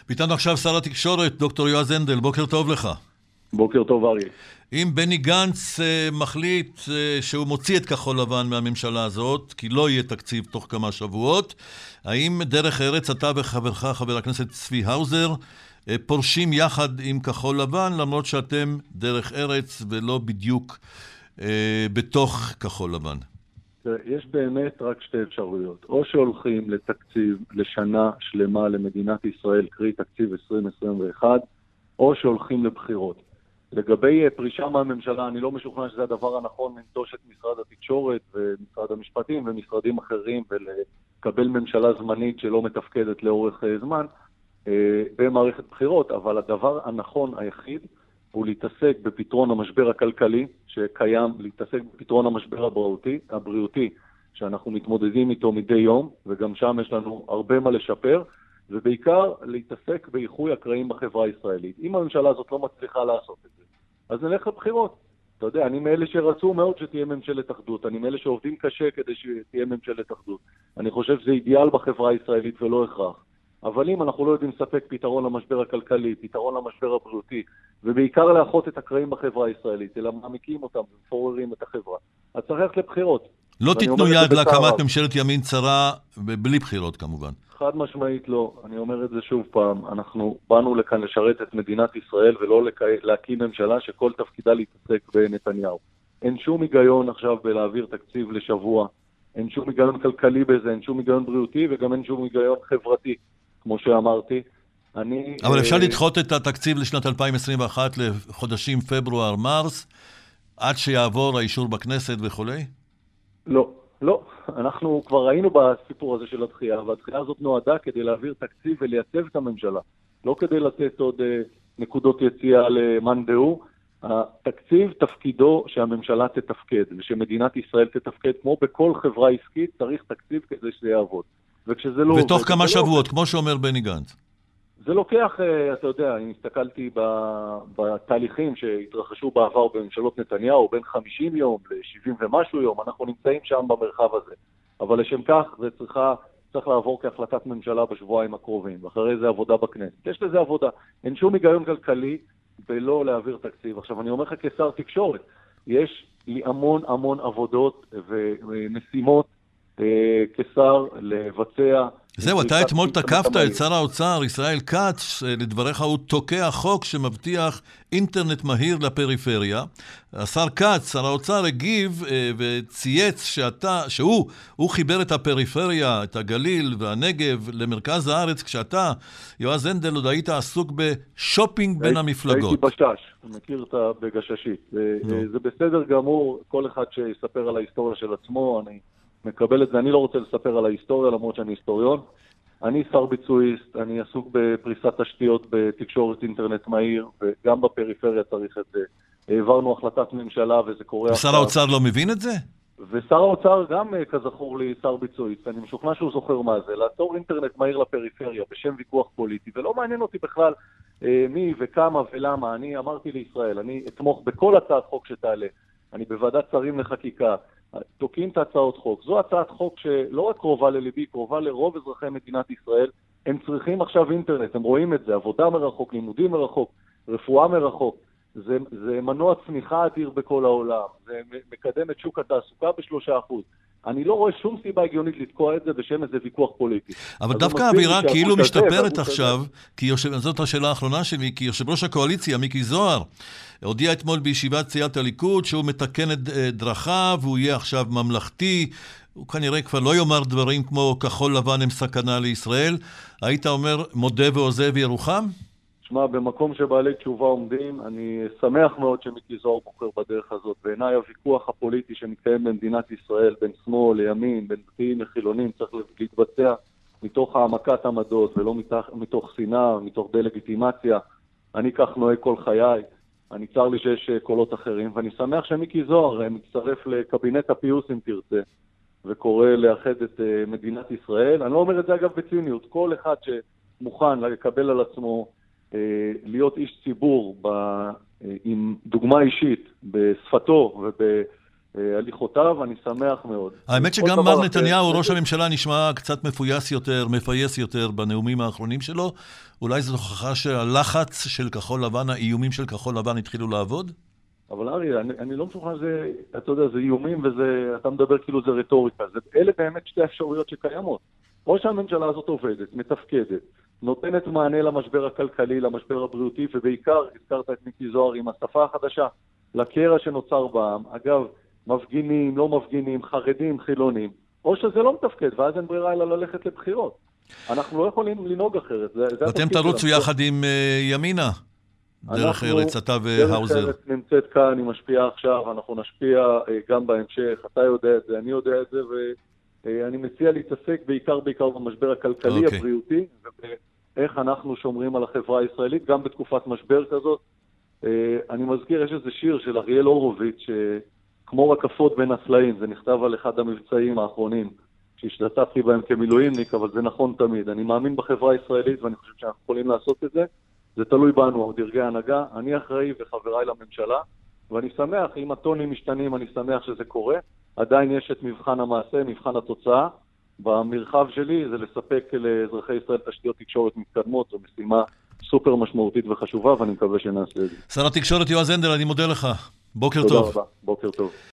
איתנו עכשיו שר התקשורת, דוקטור יועז הנדל, בוקר טוב לך. בוקר טוב אריה. אם בני גנץ מחליט שהוא מוציא את כחול לבן מהממשלה הזאת, כי לא יהיה תקציב תוך כמה שבועות, האם דרך ארץ אתה וחברך חבר הכנסת צבי האוזר פורשים יחד עם כחול לבן, למרות שאתם דרך ארץ ולא בדיוק בתוך כחול לבן? יש באמת רק שתי אפשרויות. או שהולכים לתקציב לשנה שלמה למדינת ישראל, קרי תקציב 2021, או שהולכים לבחירות. לגבי פרישה מהממשלה, אני לא משוכנע שזה הדבר הנכון לנטוש את משרד התקשורת ומשרד המשפטים ומשרדים אחרים ולקבל ממשלה זמנית שלא מתפקדת לאורך זמן במערכת בחירות, אבל הדבר הנכון היחיד הוא להתעסק בפתרון המשבר הכלכלי שקיים, להתעסק בפתרון המשבר הבריאותי שאנחנו מתמודדים איתו מדי יום, וגם שם יש לנו הרבה מה לשפר, ובעיקר להתעסק באיחוי הקרעים בחברה הישראלית. אם הממשלה הזאת לא מצליחה לעשות את זה, אז נלך לבחירות. אתה יודע, אני מאלה שרצו מאוד שתהיה ממשלת אחדות, אני מאלה שעובדים קשה כדי שתהיה ממשלת אחדות. אני חושב שזה אידיאל בחברה הישראלית ולא הכרח. אבל אם אנחנו לא יודעים לספק פתרון למשבר הכלכלי, פתרון למשבר הבריאותי, ובעיקר לאחות את הקרעים בחברה הישראלית, אלא מעמיקים אותם ומפוררים את החברה, אז צריך ללכת לבחירות. לא תיתנו יד להקמת ממשלת ימין צרה, בלי בחירות כמובן. חד משמעית לא. אני אומר את זה שוב פעם. אנחנו באנו לכאן לשרת את מדינת ישראל, ולא להקים ממשלה שכל תפקידה להתעסק בנתניהו. אין שום היגיון עכשיו בלהעביר תקציב לשבוע. אין שום היגיון כלכלי בזה, אין שום היגיון בריאותי, וגם אין שום היגיון חברתי, כמו שאמרתי. אבל אפשר לדחות את התקציב לשנת 2021 לחודשים פברואר-מרס, עד שיעבור האישור בכנסת וכולי? לא, לא. אנחנו כבר ראינו בסיפור הזה של הדחייה, והדחייה הזאת נועדה כדי להעביר תקציב ולייצב את הממשלה. לא כדי לתת עוד נקודות יציאה למאן דהוא. התקציב תפקידו שהממשלה תתפקד, ושמדינת ישראל תתפקד, כמו בכל חברה עסקית, צריך תקציב כדי שזה יעבוד. וכשזה לא ותוך כמה שבועות, כמו שאומר בני גנץ. זה לוקח, אתה יודע, אם הסתכלתי בתהליכים שהתרחשו בעבר בממשלות נתניהו, בין 50 יום ל-70 ומשהו יום, אנחנו נמצאים שם במרחב הזה. אבל לשם כך זה צריך לעבור כהחלטת ממשלה בשבועיים הקרובים, ואחרי זה עבודה בכנסת. יש לזה עבודה. אין שום היגיון כלכלי בלא להעביר תקציב. עכשיו, אני אומר לך כשר תקשורת, יש לי המון עבודות ומשימות כשר לבצע. זהו, אתה אתמול תקפת את שר האוצר, ישראל כץ, לדבריך הוא תוקע חוק שמבטיח אינטרנט מהיר לפריפריה. השר כץ, שר האוצר, הגיב וצייץ שהוא חיבר את הפריפריה, את הגליל והנגב למרכז הארץ, כשאתה, יועז הנדל, עוד היית עסוק בשופינג בין המפלגות. הייתי בשש, מכיר אותה בגששית. זה בסדר גמור, כל אחד שיספר על ההיסטוריה של עצמו, אני מקבל את זה. אני לא רוצה לספר על ההיסטוריה, למרות שאני היסטוריון. אני שר ביצועיסט, אני עסוק בפריסת תשתיות בתקשורת אינטרנט מהיר, וגם בפריפריה צריך את זה. העברנו החלטת ממשלה וזה קורה עכשיו. ושר האוצר לא מבין את זה? ושר האוצר גם, כזכור לי, שר ביצועיסט. אני משוכנע שהוא זוכר מה זה. לעצור אינטרנט מהיר לפריפריה בשם ויכוח פוליטי, ולא מעניין אותי בכלל מי וכמה ולמה. אני אמרתי לישראל, אני אתמוך בכל הצעת חוק שתעלה. אני בוועדת שרים לחקיקה. תוקעים את הצעות חוק. זו הצעת חוק שלא רק קרובה לליבי, קרובה לרוב אזרחי מדינת ישראל. הם צריכים עכשיו אינטרנט, הם רואים את זה, עבודה מרחוק, לימודים מרחוק, רפואה מרחוק. זה מנוע צמיחה אדיר בכל העולם. זה מקדם את שוק התעסוקה ב3%. אני לא רואה שום סיבה הגיונית לתקוע את זה בשם איזה ויכוח פוליטי. אבל דווקא האווירה כאילו משתפרת עכשיו, זאת השאלה האחרונה שלי, כי יושב ראש הקואליציה, מיקי זוהר, הודיע אתמול בישיבת סיעת הליכוד שהוא מתקן את דרכיו, והוא יהיה עכשיו ממלכתי, הוא כנראה כבר לא יאמר דברים כמו כחול לבן הם סכנה לישראל. היית אומר מודה ועוזב ירוחם? שמע, במקום שבעלי תשובה עומדים, אני שמח מאוד שמיקי זוהר בוחר בדרך הזאת. בעיניי הוויכוח הפוליטי שמתקיים במדינת ישראל, בין שמאל לימין, בין דתיים לחילונים, צריך להתבצע מתוך העמקת עמדות, ולא מתוך שנאה, מתוך דלגיטימציה. אני כך נוהג כל חיי. אני צר לי שיש קולות אחרים, ואני שמח שמיקי זוהר מצטרף לקבינט הפיוס אם תרצה, וקורא לאחד את מדינת ישראל. אני לא אומר את זה אגב בציניות. כל אחד שמוכן לקבל על עצמו להיות איש ציבור עם דוגמה אישית בשפתו הליכותיו, אני שמח מאוד. האמת שגם מר נתניהו, ראש הממשלה, נשמע קצת מפויס יותר, מפייס יותר בנאומים האחרונים שלו. אולי זו הוכחה שהלחץ של כחול לבן, האיומים של כחול לבן התחילו לעבוד? אבל ארי, אני לא משוכנע שזה, אתה יודע, זה איומים אתה מדבר כאילו זה רטוריקה. אלה באמת שתי אפשרויות שקיימות. או שהממשלה הזאת עובדת, מתפקדת, נותנת מענה למשבר הכלכלי, למשבר הבריאותי, ובעיקר, הזכרת את מיקי זוהר עם השפה החדשה, לקרע שנוצר בעם. אגב, מפגינים, לא מפגינים, חרדים, חילונים, או שזה לא מתפקד, ואז אין ברירה אלא ללכת לבחירות. אנחנו לא יכולים לנהוג אחרת. ואתם תרוצו יחד עם ימינה, דרך ארץ, אתה והאוזר. דרך ארץ נמצאת כאן, היא משפיעה עכשיו, אנחנו נשפיע גם בהמשך, אתה יודע את זה, אני יודע את זה, ואני מציע להתעסק בעיקר במשבר הכלכלי, הבריאותי, ואיך אנחנו שומרים על החברה הישראלית, גם בתקופת משבר כזאת. אני מזכיר, יש איזה שיר של אריאל הורוביץ, כמו רקפות בין הסלעים, זה נכתב על אחד המבצעים האחרונים, שהשתתפתי בהם כמילואימניק, אבל זה נכון תמיד. אני מאמין בחברה הישראלית, ואני חושב שאנחנו יכולים לעשות את זה. זה תלוי בנו, דרגי ההנהגה. אני אחראי וחבריי לממשלה, ואני שמח, אם הטונים משתנים, אני שמח שזה קורה. עדיין יש את מבחן המעשה, מבחן התוצאה. במרחב שלי זה לספק לאזרחי ישראל תשתיות תקשורת מתקדמות, זו משימה סופר משמעותית וחשובה, ואני מקווה שנעשה את זה. שר התקשורת יועז הנדל, אני מודה לך. בוקר טוב. תודה רבה, בוקר טוב.